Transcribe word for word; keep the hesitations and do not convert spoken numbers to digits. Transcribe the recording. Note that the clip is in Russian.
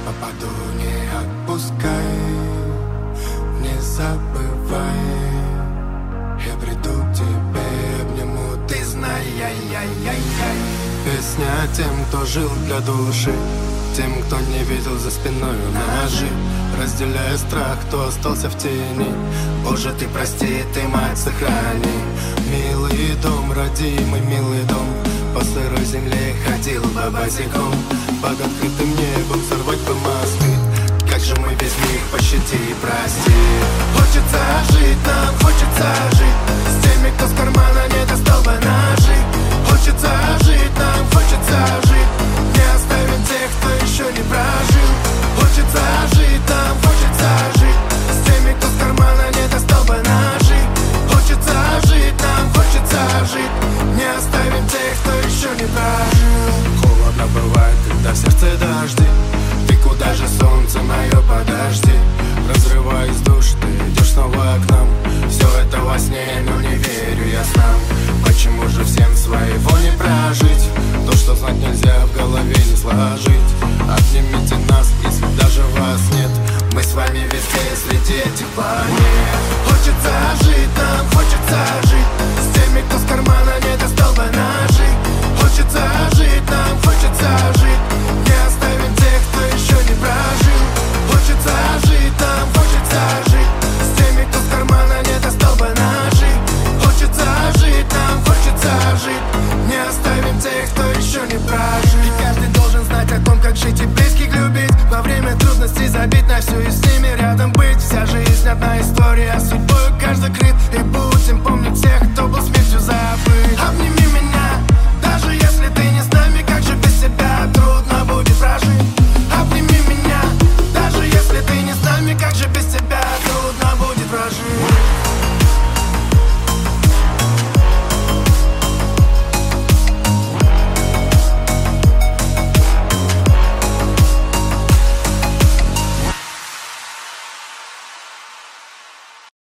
попаду, не отпускай, не забывай. Я приду к тебе, обниму, ты знай, яй-яй-яй-яй. Песня тем, кто жил для души, тем, кто не видел за спиной ножи. Разделяя страх, кто остался в тени. Боже, ты прости, ты, мать, сохрани. Милый дом, родимый, милый дом. По сырой земле ходил бы босиком. Под открытым небом взорвать бы мосты. Как же мы без них, пощади и прости. Хочется жить, нам хочется жить с теми, кто с кармана не достал бы ножи. Хочется жить, нам хочется жить, не оставим тех, кто еще не прожил. Хочется жить, нам хочется жить с теми, кто с кармана не достал бы ножи. Хочется жить, нам хочется жить, не оставим тех, кто еще не прожил. Холодно бывает, когда в сердце дожди. Ты куда же, солнце мое, подожди. Разрываясь душ, ты идешь снова к нам. Все это во сне, но не верю я снам. Почему же всем своего не прожить? То, что знать нельзя, в голове не сложить.